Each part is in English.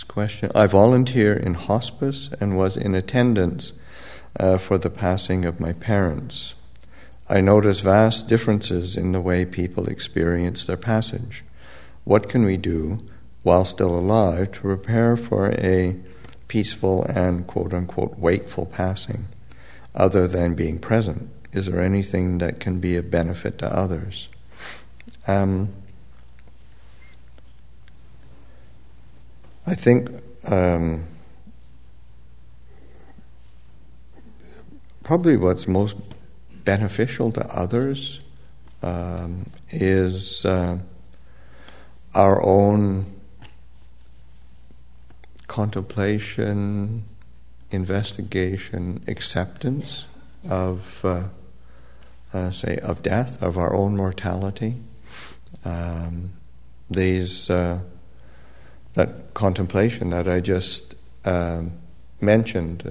Next question. I volunteer in hospice and was in attendance for the passing of my parents. I notice vast differences in the way people experience their passage. What can we do while still alive to prepare for a peaceful and quote-unquote wakeful passing, other than being present? Is there anything that can be a benefit to others? I think probably what's most beneficial to others is our own contemplation, investigation, acceptance of, of death, of our own mortality. That contemplation that I just mentioned,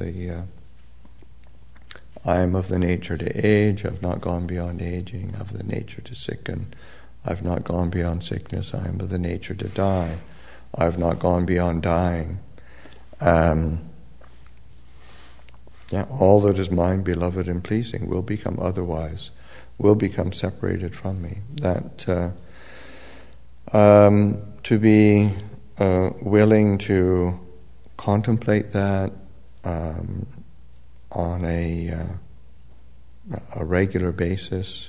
I am of the nature to age, I've not gone beyond aging, of the nature to sicken, I've not gone beyond sickness, I am of the nature to die, I've not gone beyond dying. All that is mine, beloved and pleasing, will become otherwise, will become separated from me. That to be willing to contemplate that on a regular basis.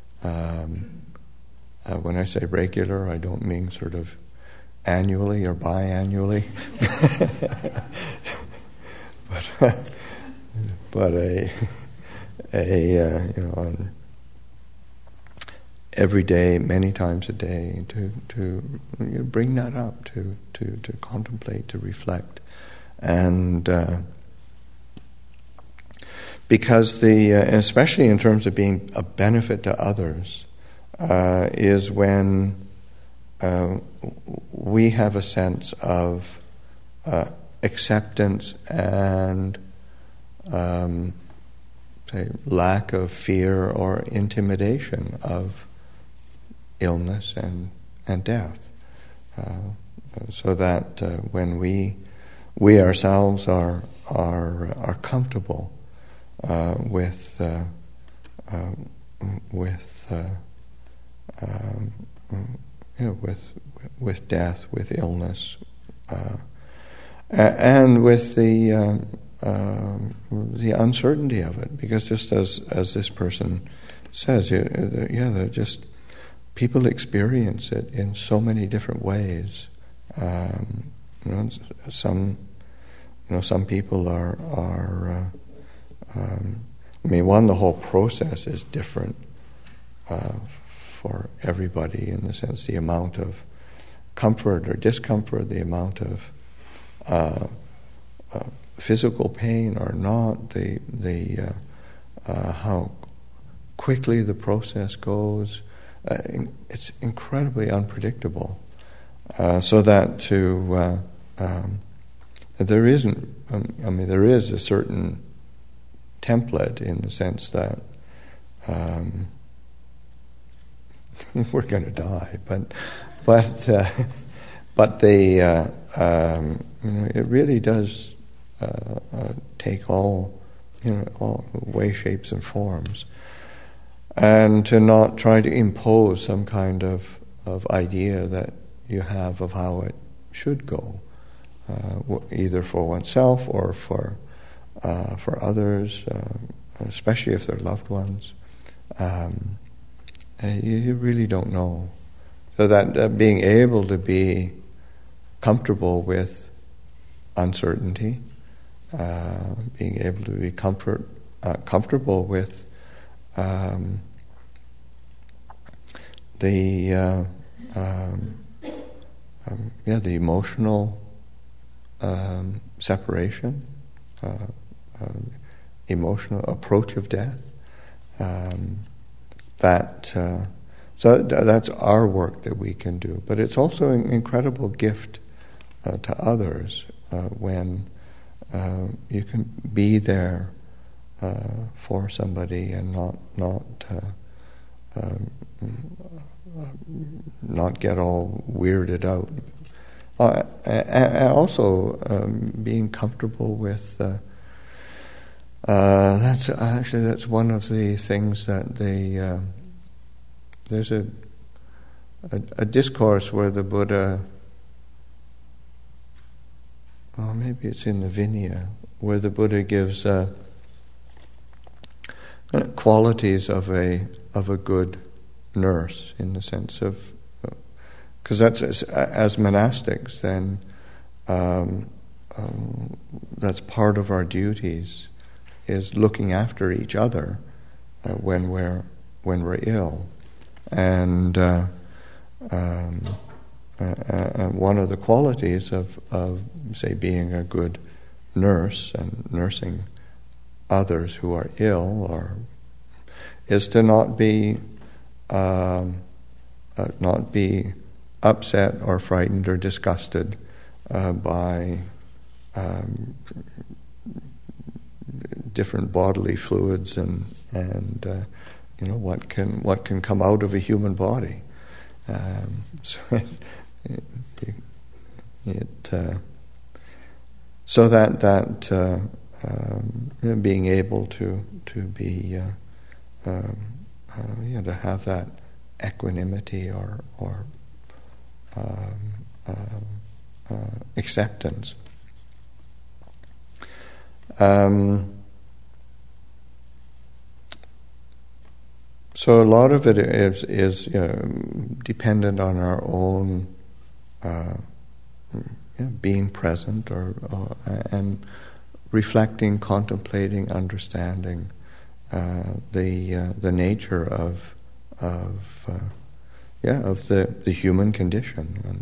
When I say regular, I don't mean sort of annually or biannually, but on every day, many times a day, to bring that up, to contemplate, to reflect, and because especially in terms of being a benefit to others, is when we have a sense of acceptance and lack of fear or intimidation of illness and death, so that when we ourselves are comfortable with death, with illness, and with the uncertainty of it, because just as this person says, they're just people experience it in so many different ways. Some people are the whole process is different for everybody, in the sense the amount of comfort or discomfort, the amount of physical pain or not, the how quickly the process goes. It's incredibly unpredictable. So that there isn't. There is a certain template in the sense that we're going to die, but it really does take all ways, shapes, and forms, and to not try to impose some kind of idea that you have of how it should go, either for oneself or for others, especially if they're loved ones. You really don't know. So that being able to be comfortable with uncertainty, being able to be comfortable with the emotional separation, emotional approach of death. So that's our work that we can do. But it's also an incredible gift to others when you can be there for somebody and not get all weirded out and also being comfortable with. That's one of the things that there's a discourse where the Buddha, or maybe it's in the Vinaya, where the Buddha gives qualities of a good nurse, in the sense of, because that's as monastics, then that's part of our duties, is looking after each other when we're ill, and one of the qualities of say being a good nurse and nursing others who are ill is to not be upset or frightened or disgusted by different bodily fluids and what can come out of a human body. So that being able to be to have that equanimity or acceptance. So a lot of it is dependent on our own being present and reflecting, contemplating, understanding the nature of the human condition,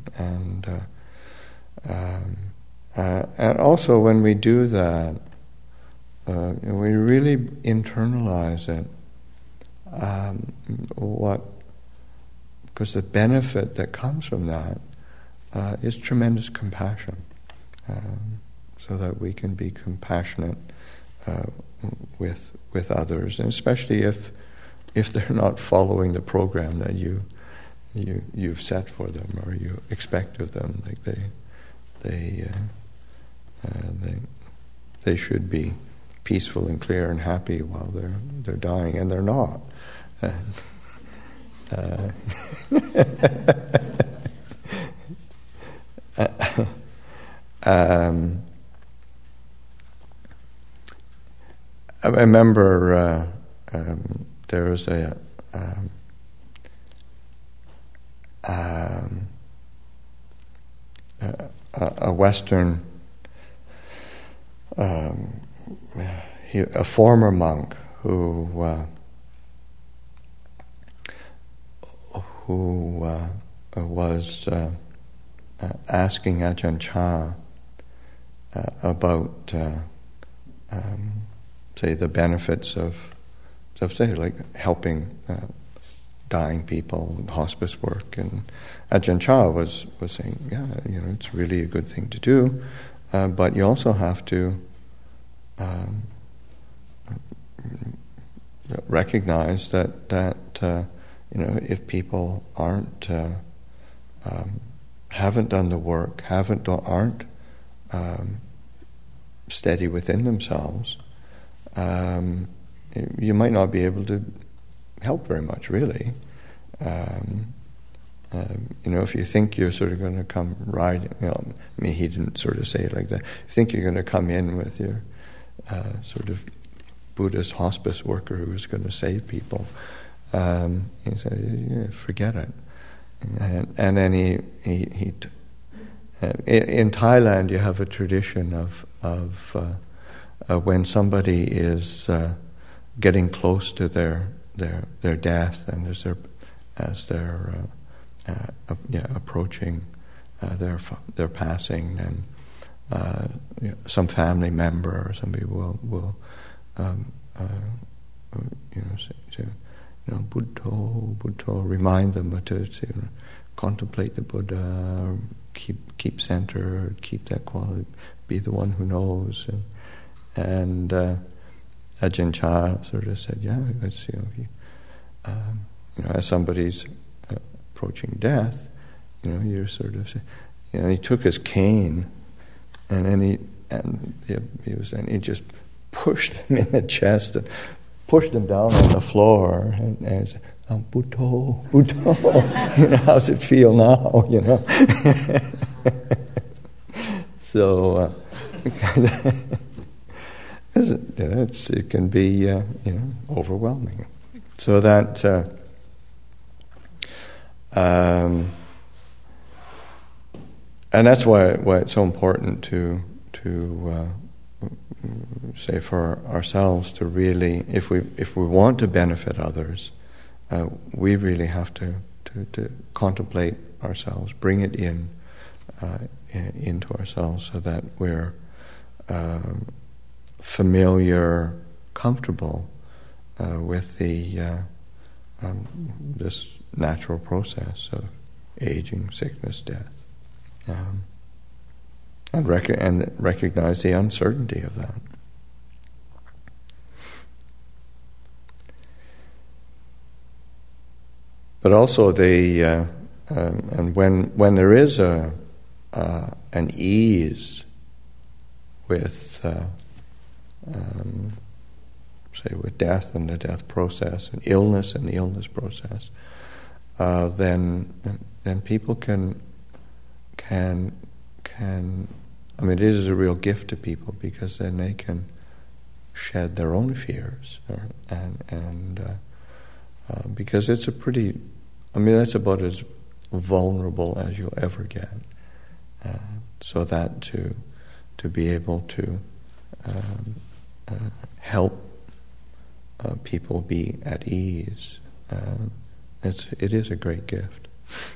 and also when we do that, we really internalize it. Because the benefit that comes from that is tremendous compassion, so that we can be compassionate with others, and especially if they're not following the program that you've set for them or you expect of them. Like they should be peaceful and clear and happy while they're dying, and they're not. I remember there was a Western a former monk who was asking Ajahn Chah about say the benefits of say like helping dying people, hospice work, and Ajahn Chah was saying, it's really a good thing to do, but you also have to recognize that if people haven't done the work, aren't steady within themselves, you might not be able to help very much, really. If you think you're sort of going to come he didn't sort of say it like that. If you think you're going to come in with your sort of Buddhist hospice worker who's going to save people, he said, forget it. And then he in Thailand you have a tradition of when somebody is getting close to their death, and as they're approaching their passing, and some family member or somebody will say, Buddho, remind them to contemplate the Buddha, keep centered, keep that quality, be the one who knows, and Ajahn Chah sort of said, it's, as somebody's approaching death, you're sort of saying, he took his cane, and then he just pushed him in the chest and pushed him down on the floor, and he said, Bhutto, Bhutto, how's it feel now? So it can be overwhelming. So that and that's why it's so important to say for ourselves to really, if we want to benefit others, we really have to contemplate ourselves, bring it into ourselves, so that we're familiar, comfortable with this natural process of aging, sickness, death, and recognize the uncertainty of that. But also and when there is an ease with say with death and the death process, and illness and the illness process, then people can it is a real gift to people, because then they can shed their own fears, because it's that's about as vulnerable as you'll ever get. So that to be able to help people be at ease, it is a great gift.